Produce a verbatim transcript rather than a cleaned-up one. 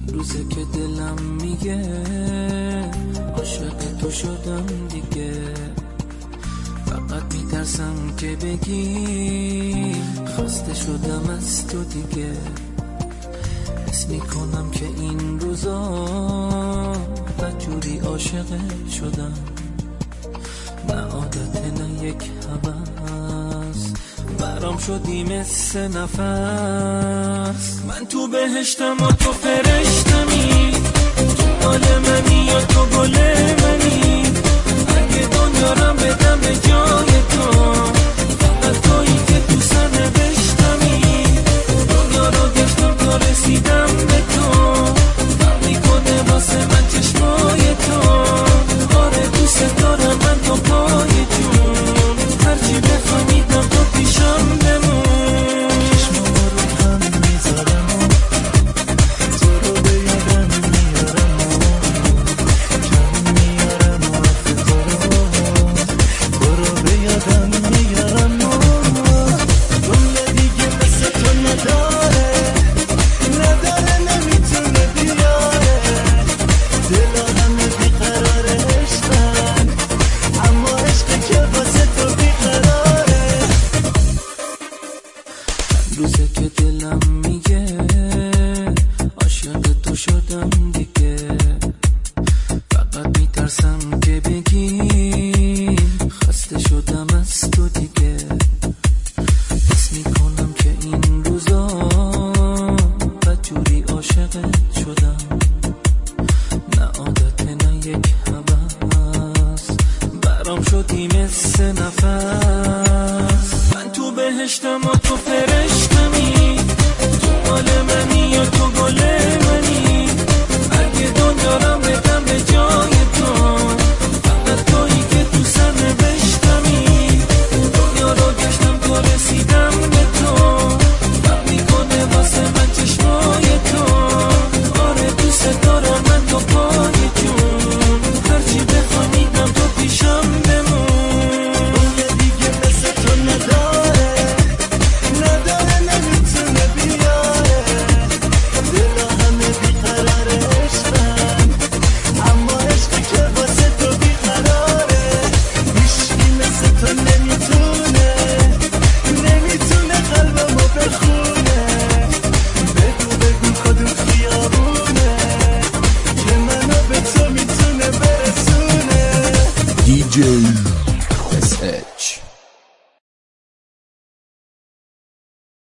چند روزه که دلم میگه عاشق تو شدم دیگه. فقط میترسم که بگی خسته شدم از تو دیگه. حس میکنم که این روزا بدجوری عاشق شدم، نه عادت نه یک هوس، برام شدی مثل نفس. من تو بهشتم و تو فرشتمی، تو مال منی یا تو گل منی، اگه دنیا رو بدم به جای